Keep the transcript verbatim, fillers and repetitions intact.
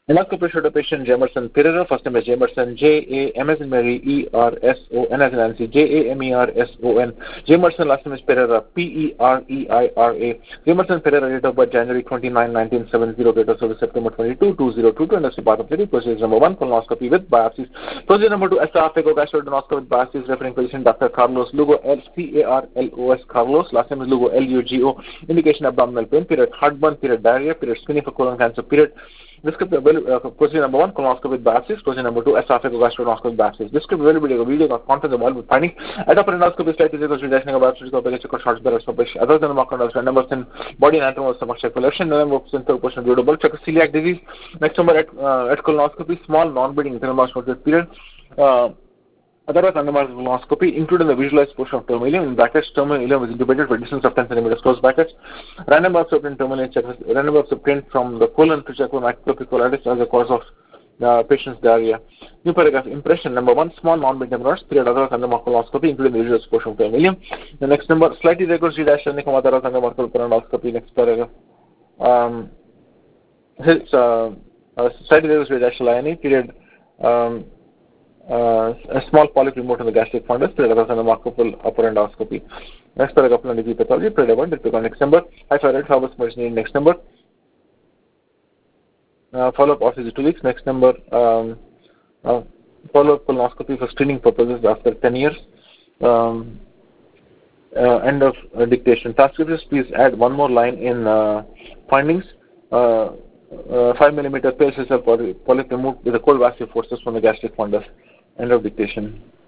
Endoscopy showed a patient Jamerson Pereira, first name is Jamerson, J A M as in Mary, E R S O N as in Nancy, J A M E R S O N. Jamerson, last name is Pereira, P E R E I R A. Jamerson Pereira, date of birth January twenty-ninth, nineteen seventy, date of service September twenty-second, two thousand twenty-two, endoscopy pathology, procedure number one, colonoscopy with biopsies. Procedure number two, esophagogastroduodenoscopy with biopsies, referring physician Doctor Carlos Lugo, L C A R L O S, Carlos, last name is Lugo, L U G O, indication abdominal pain, period, heartburn, period, diarrhea, period, screening for colon cancer, period. Descriptive uh, procedure number one, colonoscopy with biopsies. Procedure number two, esophagogastroduodenoscopy with biopsies. Descriptive availability video of content involved with finding adopted endoscopy slightly zero redaction of biopsies of biologic or short barrels of other than the marker of numbers in body anatomy of stomach check collection, number of center portion of durable check celiac disease. Next number at, uh, at colonoscopy, small non-bleeding internal period. Uh, Otherwise, undermarked colonoscopy, including the visualized portion of terminal ileum. In brackets, terminal ileum is intubated for a distance of ten centimeters, close brackets. Random biopsy obtained terminal check, random biopsy obtained from the colon to check for microscopic colitis as a cause of the patient's diarrhea. New paragraph, impression number one, small non-bleeding hemorrhoids, period, otherwise undermarked colonoscopy, including the visualized portion of terminal ileum. The next number, slightly regular dash otherwise undermarked colonoscopy. Next paragraph. Um, it's uh, uh, slightly regular dash period. Um, Uh, a small polyp removed in the gastric fundus, period of remarkable upper endoscopy. Next paragraph on the pathology, period one, next number, hypothyroid, how much medicine next number, uh, follow-up office two weeks, next number, um, uh, follow-up colonoscopy for screening purposes after ten years, um, uh, end of uh, dictation. Transcriptions, please add one more line in uh, findings. Uh, uh, five millimeter pale cell polyp removed with a cold vacuum forces from the gastric fundus. End of dictation.